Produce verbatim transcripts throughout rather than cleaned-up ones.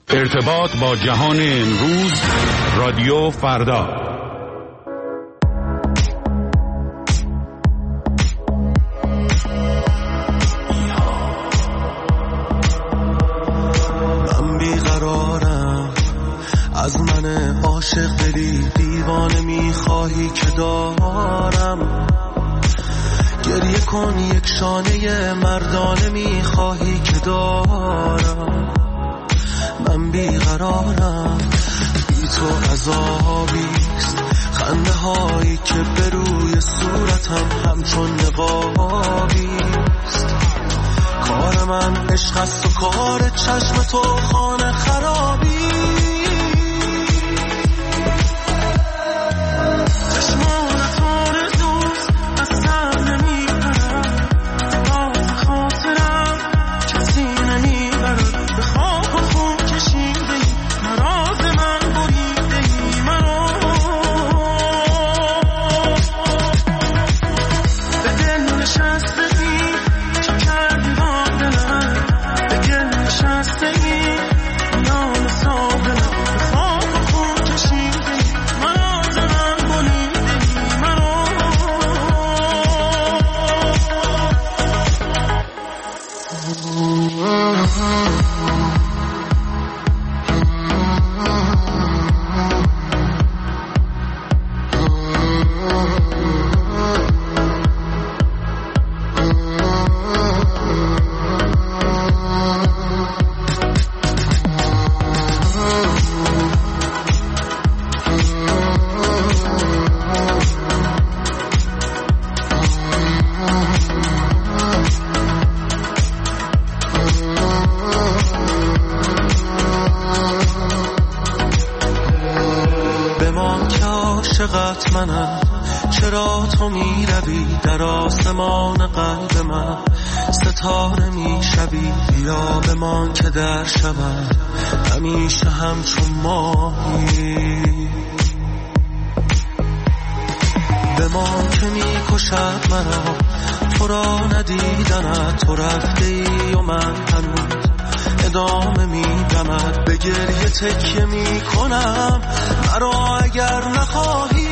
ارتباط با جهان امروز، رادیو فردا. من بیقرارم، از من عاشق دلی دیوانه میخواهی که دارم. گریه کن یک شانه مردانه میخواهی که دارم. من بیقرارم، بی تو عذابیست، خنده هایی که به روی صورتم همچون نقابیست. کار من عشق است و کار چشم تو خانه خرابی. چرا تو می روی در آسمان قلب من، ستاره می شوی. بیا بمان که در شبم همیشه همچون ماهی. بمان که می کشد مرا تو را ندیدنت. تو رفته ای و من هنوز ادامه می دمد. به گریه تکیه می کنم مرا اگر نخواهی.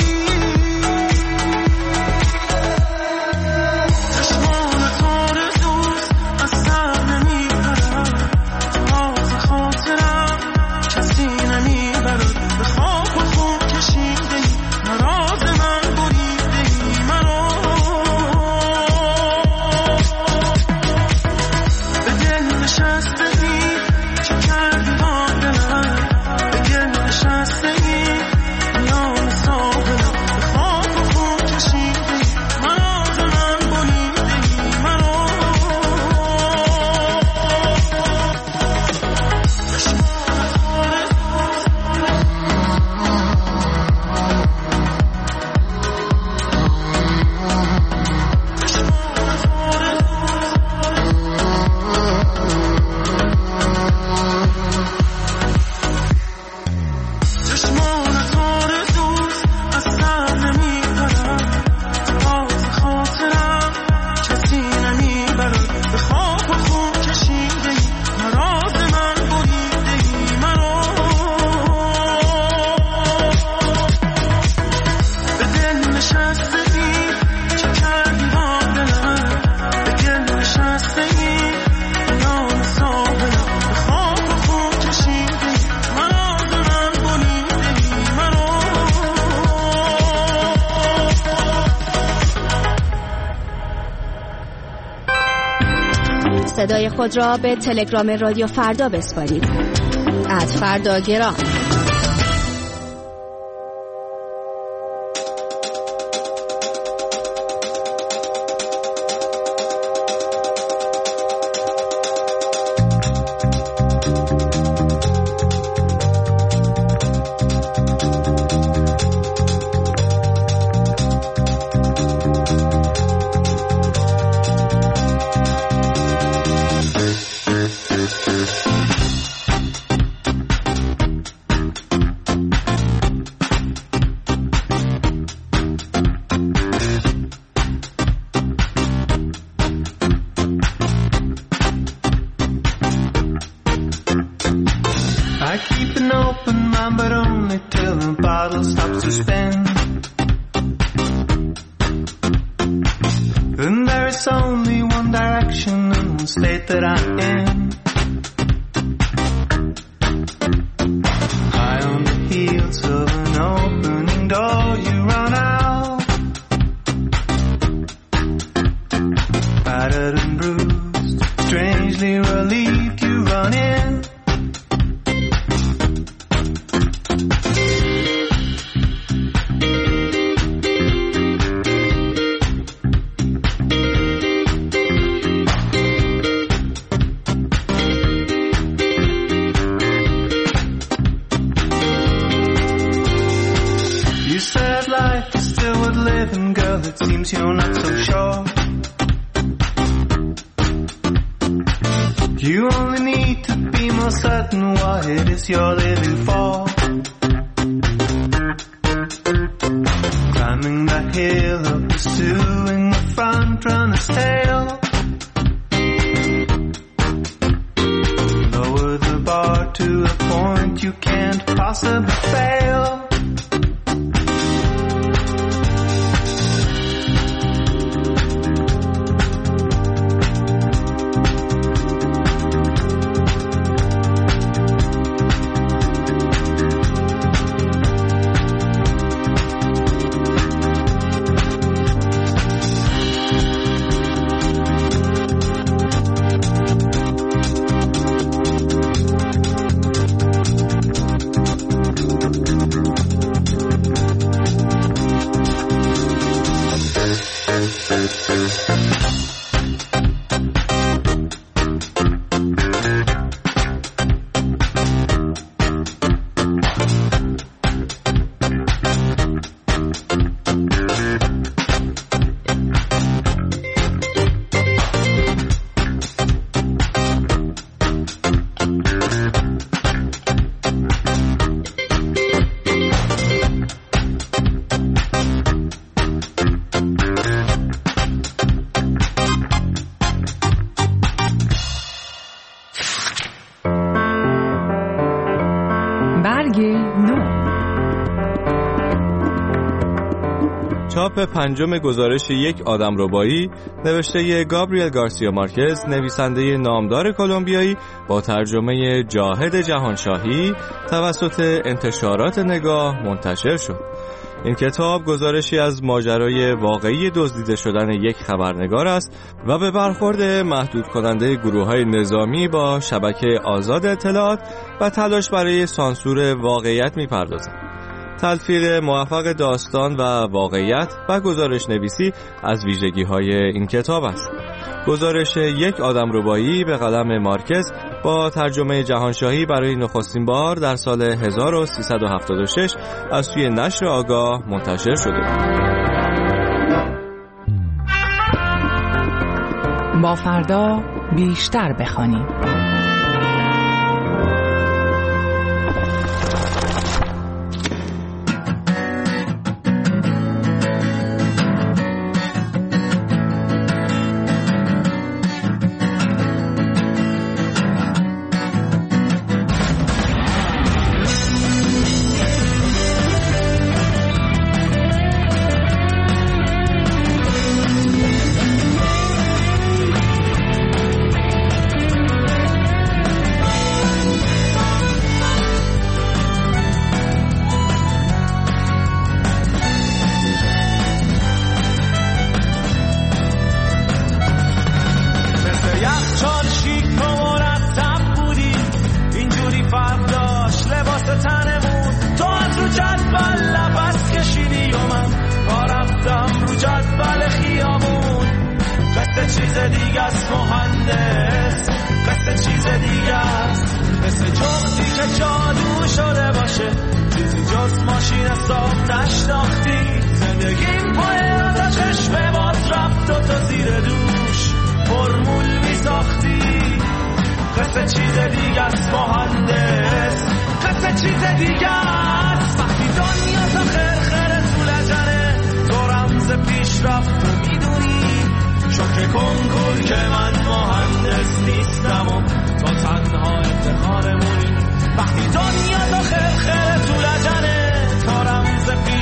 صدای خود را به تلگرام رادیو فردا بسپارید. ات فردا گرام. to spend. And there is only one direction and one state that I'm in. High on the heels of an opening door, you run out, battered and bruised, strangely relieved, you run in. It seems you're not so sure. You only need to be more certain what it is you're living for. Climbing that hill of pursuing the front runner's tail. Lower the bar to a point you can't possibly fail. چاپ پنجم گزارش یک آدمربایی نوشته گابریل گارسیا مارکز، نویسنده نامدار کلمبیایی، با ترجمه جاهد جهانشاهی توسط انتشارات نگاه منتشر شد. این کتاب گزارشی از ماجرای واقعی دزدیده شدن یک خبرنگار است و به برخورد محدود کننده گروه‌های نظامی با شبکه آزاد اطلاعات و تلاش برای سانسور واقعیت می‌پردازد. تلفیق موفق داستان و واقعیت و گزارش نویسی از ویژگی‌های این کتاب است. گزارش یک آدمربایی به قلم مارکز با ترجمه جهانشاهی برای نخستین بار در سال هزار و سیصد و هفتاد و شش از سوی نشر آگاه منتشر شده. با فردا بیشتر بخوانیم. وقتی دنیا تا خیر خیر تو لجنه تا رمز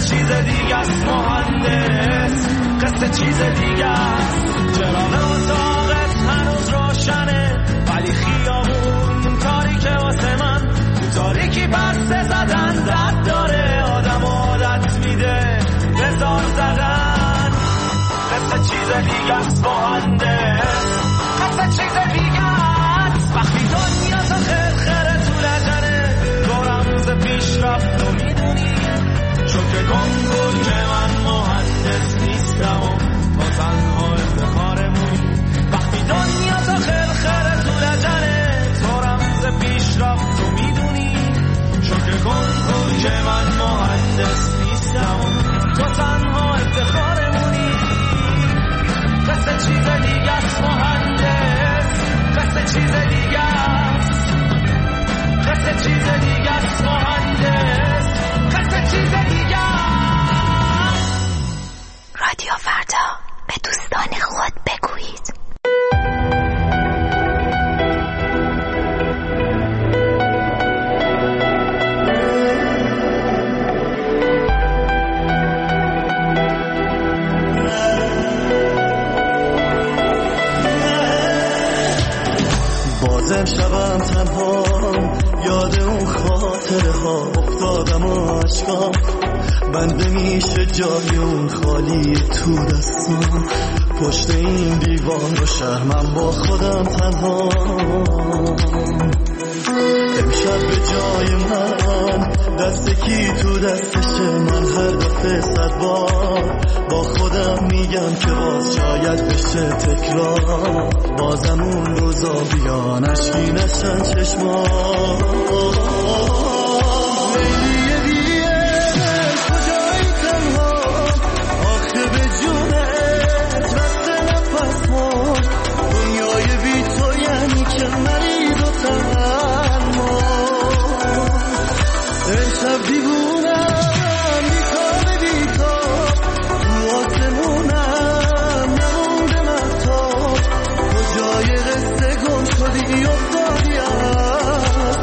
چیز دیگه است مهندس، قصه چیز دیگه است. چراغ اتاقت هنوز روشنه ولی خیابون تاریکه واسه من، تاریکی بسته زدن زد داره، آدم عادت میده بزار زدن. قصه چیز دیگه است مهندس، قصه چیز دیگه است. وقتی دنیا تا خیر خیره تو لجنه دورم ز پیش رفت و میدونی شکر کن کن که من مهندس نیستم و با تنها افتخارمونی. وقتی دنیا تا خیر خیره تو لجنه دورم ز پیش رفت و میدونی شکر کن کن که من مهندس نیستم و تو تنها افتخارمونی. قصه چیز دیگه است مهندس، قصه چیز دیگه است، قصه چیز دیگه است مهندس، قصه چیز دیگه است. رادیو فردا، به دوستان خود بگویید. بازم شبم تنها یاد اون خاطره ها افتادم و عشقام بنده میشه جای اون خالی تو دستم. پشت این دیوان و شهر من با خودم تنها. امشب به جای من دست کی تو دستشه، من هر دفعه صد بار با خودم میگم که باز شاید بشه تکرار. بازم اون روزا بیان اشکی نشن چشمان. لیلیه دیه کجایی تنها آخه به جونت وقت نفس من. دنیای بی تو یعنی که مریض و تنها. امشب دیوونم بیتاب بیتاب تو آسمونم نمونده مهتاب. کجای قصه گم شدی افتادی از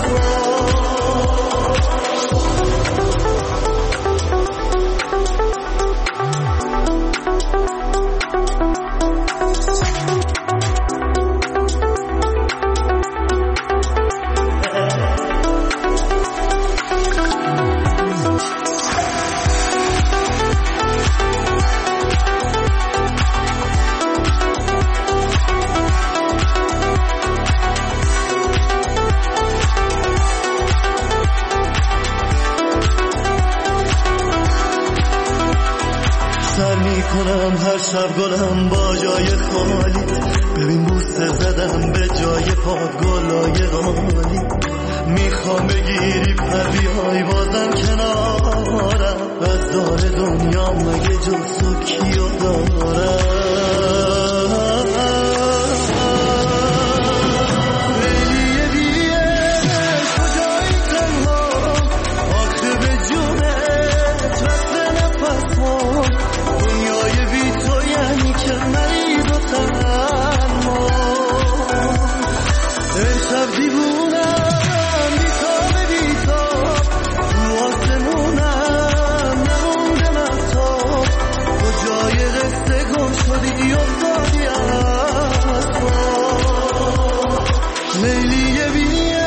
کنم هر شب گلم با جای خالی. ببین بوسه زدم به جای پاک گلای غالی. میخوام بگیری پر بیای بازم کنارم. از دار دنیا مگه جز تو کیو دارم. لیلیه بیه کجایی تنها آخه به جونت وقت نفس من. دنیای بی تو یعنی که مریض و تنها. امشب دیوونم بیتاب بیتاب تو آسمونم نمونده مهتاب. کجای قصه گم شدی افتادی از پا. لیلیه بیه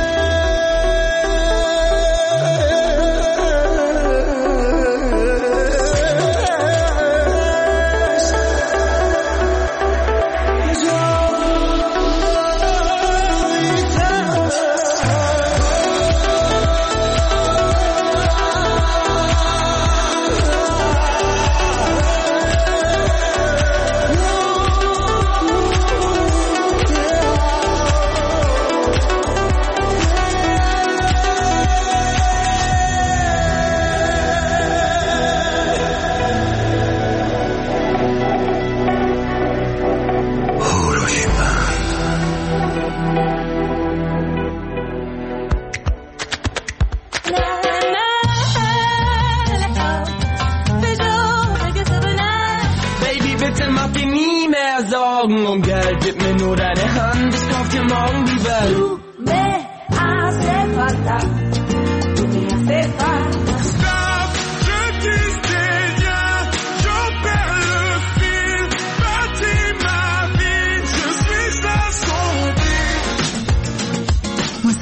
Gel gitme nur deine Hand, ich kauf dir morgen die Welt. Du me hace falta, du me hace falta. Stop,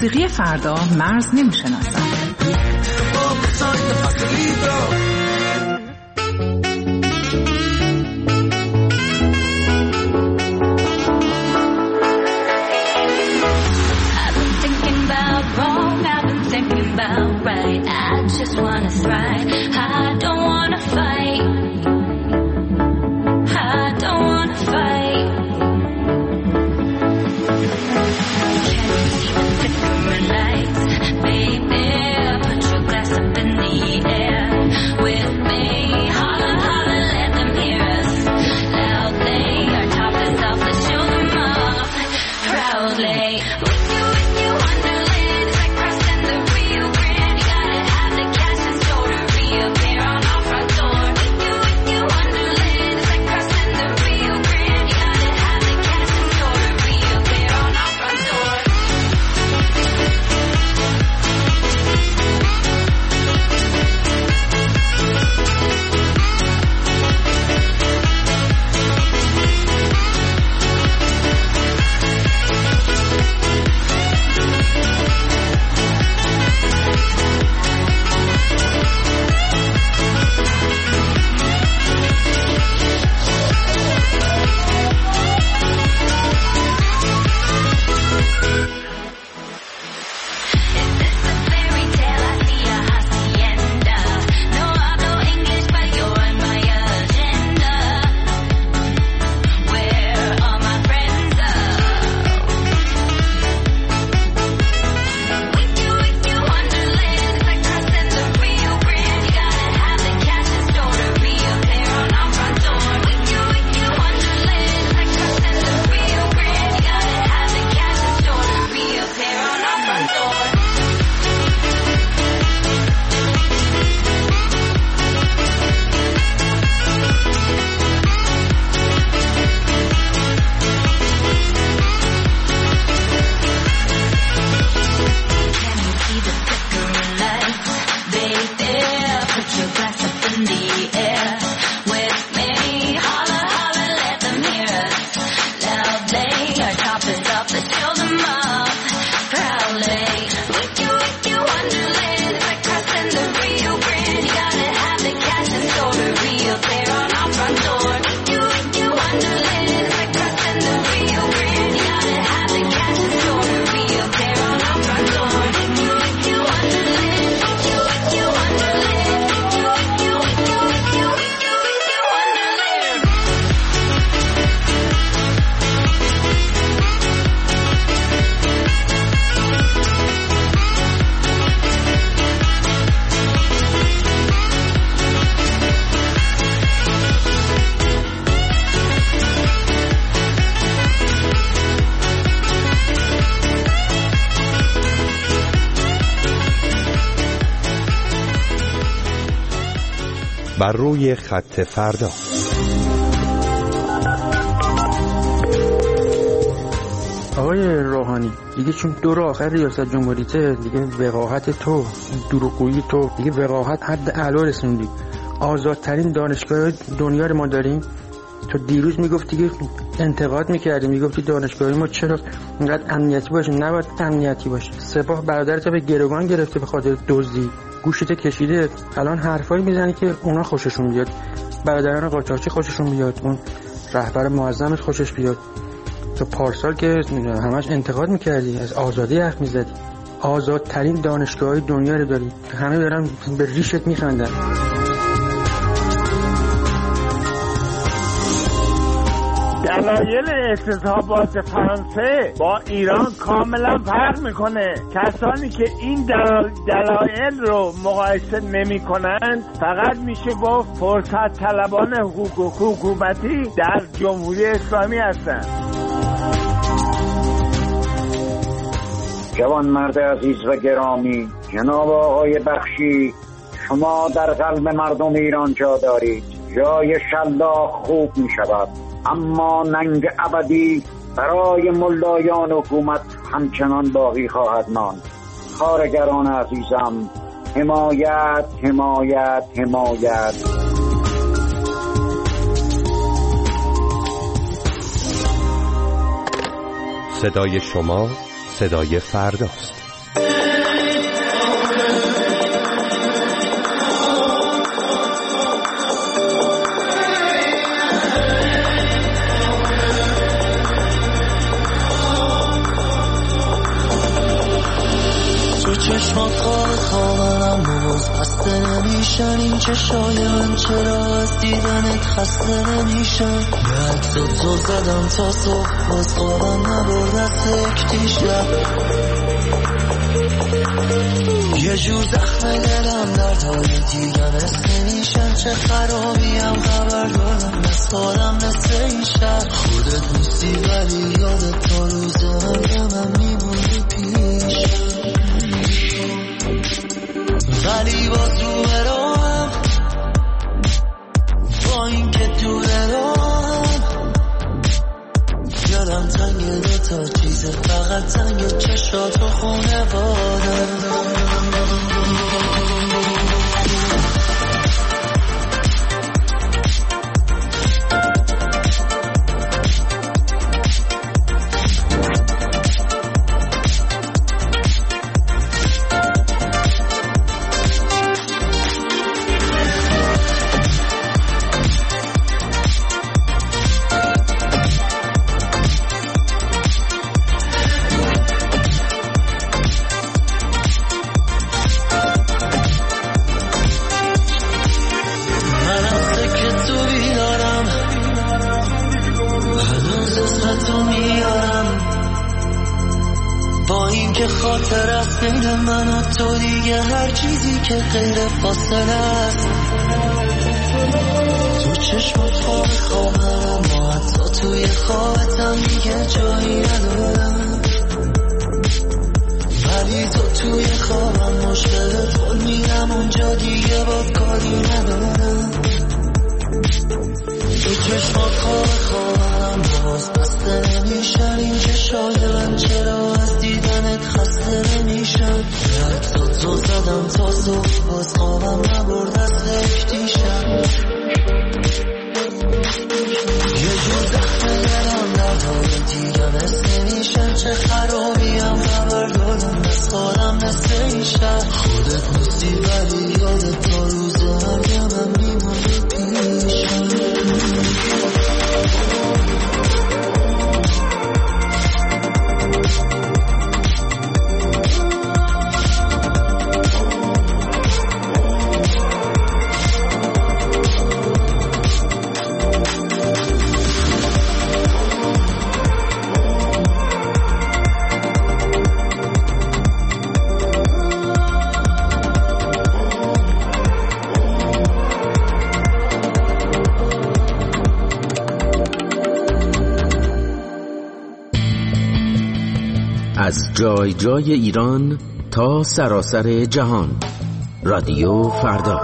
موسیقی فردا مرز نمی‌شناسد. I just wanna thrive. I don't wanna fight. I don't wanna fight. Can you see the flickering lights, baby? Put your glass up in the air with me. Holla, holla, let them hear us loudly. Our top is off, let's show them off proudly. With you, with you, Wonderland. It's like crossing the Rio Grande. You gotta have the cash and store to reappear on our front door. With you, with you, Wonderland. It's like crossing the Rio Grande. You gotta have the cash and store to reappear on our front door. بر روی خط فردا. آقای روحانی، دیگه چون دور آخر ریاست جمهوریته، دیگه وقاحت تو، دروغگویی تو، دیگه وقاحت حد اعلا رسوندی. آزادترین دانشگاه دنیا رو ما داریم. تو دیروز میگفتی که انتقاد میکردی، میگفتی دانشگاهی ما چرا اینقدر امنیتی باشه؟ نباید امنیتی باشه. سپاه برادرت به گروگان گرفته به خاطر دزدی، گوشت کشیده. الان حرفایی میزنی که اونا خوششون بیاد، برادران قاچاقچی خوششون بیاد، اون رهبر معظمت خوشش بیاد. تو پارسال که همش انتقاد میکردی، از آزادی حرف میزدی. آزادترین دانشگاهی دنیا رو داری، همه دارن به ریشت میخندن. دلایل استحباب فرانسه با ایران کاملا فرق میکنه. کسانی که این دلایل رو مقایسه نمی کنند فقط میشه گفت فرصت طلبان حکومتی در جمهوری اسلامی هستند. جوان مرد عزیز و گرامی، جناب آقای بخشی، شما در قلب مردم ایران جا دارید. جای شلاق خوب می شود، اما ننگ ابدی برای ملایان حکومت همچنان باقی خواهد ماند. کارگران عزیزم، حمایت حمایت حمایت. صدای شما صدای فرداست. چشمات خواب خوابم باز بسته نمیشن این چشای من چرا از دیدنت خسته نمیشن یه عکس تو زدم تا صبح باز خوابم نبرد از یک دیشب یه جور زخم دلم دردهای دیگه مثل نمیشن چه خرابیم خبر دارم از خودم مثل این شب خودت نیستی ولی یادت تا روز من میمونی پیشم ولی باز رو براهم با این که دوره راهم یادم تنگ دوتا چیزه فقط تنگ چشات و خونه بادم تو دیگه هر چیزی که غیر فاصله است تو چشمات خواب خوابم ما حتی توی خوابتم دیگه جایی ندارم ولی تو توی خوابم مشکلت خود میرم اونجا دیگه با کاری ندارم تو چشمات خواب خوابم باز بسته نمیشن این چشای من چرا از دیدنت خسته نمیشن یه تو زدم تا صبح باز خوابم نبرد از یک دیشب یه جور زخم دلم دردهای دیگه مثل نمیشن چه خرابیم خبر دارم از خودم مثل این شب خودت نیستی ولی یادت تا روز مرگ من میمونی پیشم از جای جای ایران تا سراسر جهان رادیو فردا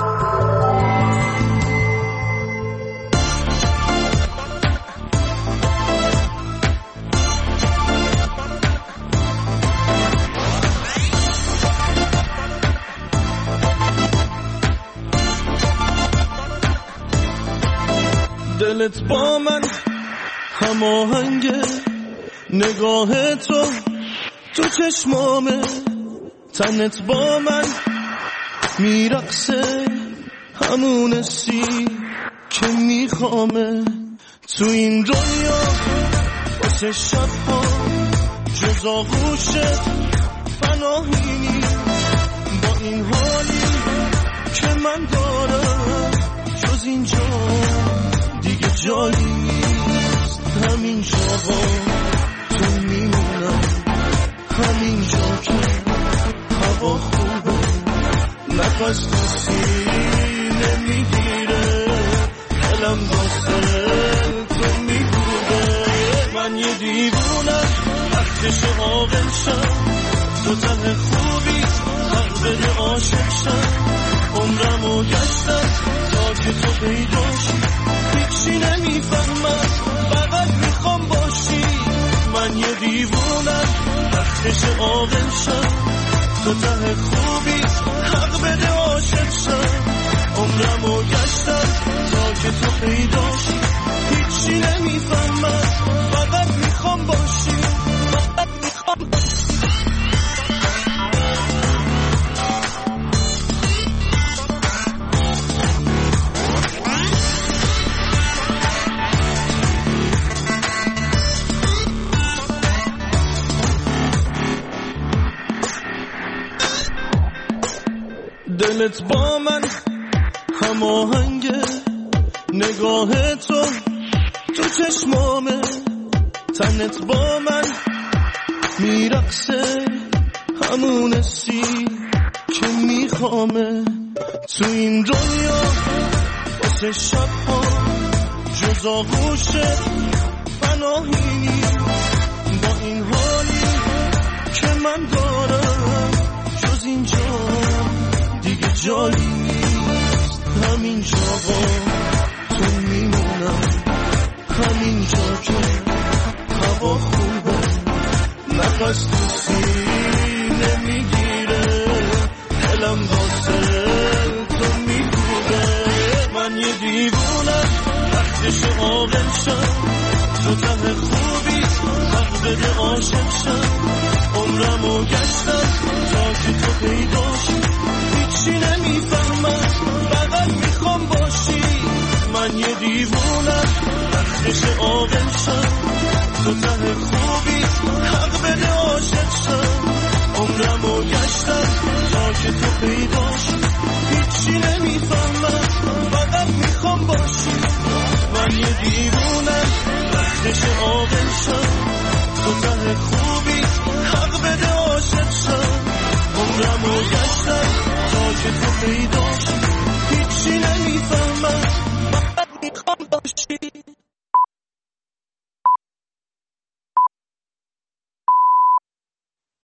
دلت با من هماهنگه نگاه تو تو چشمامه تنت با من میرقصه همون سی که میخوامه تو این دنیا واسه شبها جز آغوشت پناهی نیست با این حالی که من دارم جز اینجا دیگه جایی نیست همین جاها تو میمونم همین جا که هوا خوبه نفس نسینه میگیره دلم واسه تو میگوده من یه دیوونم وقتش عاقل شم تو ته خوبی حق بده عاشق شم عمرمو گشتم تا که تو پیداشی هیچی نمیفهمم فقط میخوام باشی من یه دیوونم وقتش عاقل شم تو ته خوبی حق بده عاشق شم عمرمو گشتم تا که تو پیداشی هیچی نمیفهمم فقط میخوام باشی فقط میخوام باشی دلت با من هماهنگه، نگاه تو تو چشمامه، تنت با من میرقصه، همون حسی که میخوامه. تو این دنیا واسه شبها جز آغوشه پناهی، با این حالی که من دارم جز اینجا دیگه جایی نیست. همین جا تو میمونم، همین جا که هوا خوبه، نفس تو سینه میگیره، دلم واسه تو میگوره. من یه دیوونم وقتش عاقل شم، تو ته خوبی حق بده عاشق شم. عمرمو گشتم تا که تو پیداشی، هیچی نمیفهمم فقط میخوام باشی. من یه دیوونم وقتش عاقل شم، تو ته خوبی